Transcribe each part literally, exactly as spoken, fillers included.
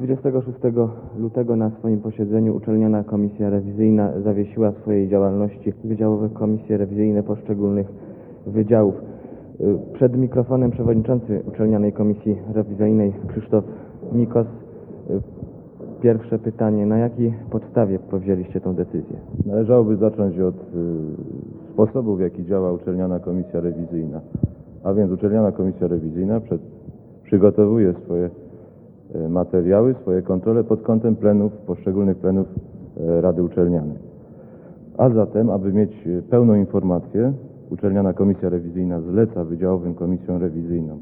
dwudziestego szóstego lutego na swoim posiedzeniu uczelniana komisja rewizyjna zawiesiła w swojej działalności wydziałowe komisje rewizyjne poszczególnych wydziałów. Przed mikrofonem przewodniczący uczelnianej komisji rewizyjnej Krzysztof Mikos. Pierwsze pytanie: na jakiej podstawie podjęliście tę decyzję? Należałoby zacząć od y, sposobu, w jaki działa uczelniana komisja rewizyjna. A więc uczelniana komisja rewizyjna przed, przygotowuje swoje y, materiały, swoje kontrole pod kątem plenów, poszczególnych plenów y, Rady Uczelnianej. A zatem, aby mieć pełną informację, uczelniana komisja rewizyjna zleca wydziałowym komisjom rewizyjnom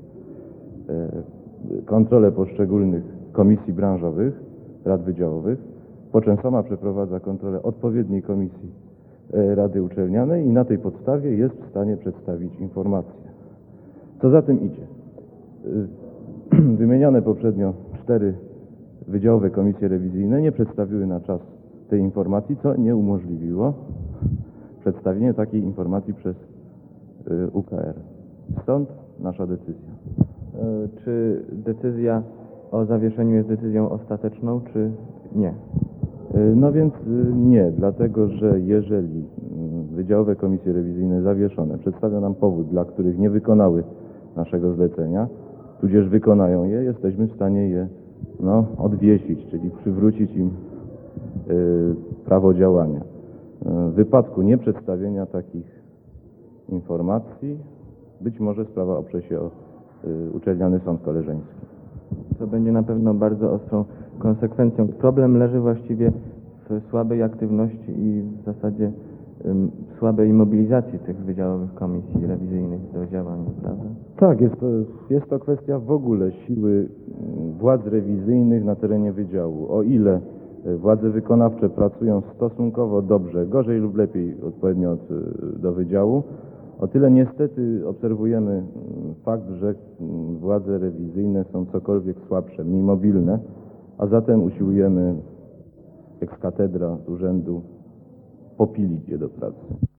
y, kontrolę poszczególnych komisji branżowych, rad wydziałowych, po czym sama przeprowadza kontrolę odpowiedniej komisji Rady Uczelnianej i na tej podstawie jest w stanie przedstawić informacje. Co za tym idzie? Wymienione poprzednio cztery wydziałowe komisje rewizyjne nie przedstawiły na czas tej informacji, co nie umożliwiło przedstawienie takiej informacji przez U K R. Stąd nasza decyzja. Czy decyzja o zawieszeniu jest decyzją ostateczną, czy nie? No więc nie, dlatego że jeżeli wydziałowe komisje rewizyjne zawieszone przedstawią nam powód, dla których nie wykonały naszego zlecenia, tudzież wykonają je, jesteśmy w stanie je no, odwiesić, czyli przywrócić im y, prawo działania. W wypadku nieprzedstawienia takich informacji być może sprawa oprze się o y, uczelniany sąd koleżeński. To będzie na pewno bardzo ostrą konsekwencją. Problem leży właściwie w słabej aktywności i w zasadzie um, słabej mobilizacji tych wydziałowych komisji rewizyjnych do działania, prawda? Tak, jest to, jest to kwestia w ogóle siły władz rewizyjnych na terenie wydziału. O ile władze wykonawcze pracują stosunkowo dobrze, gorzej lub lepiej odpowiednio od, do wydziału, o tyle niestety obserwujemy fakt, że władze rewizyjne są cokolwiek słabsze, mniej mobilne, a zatem usiłujemy ex cathedra z urzędu popilić je do pracy.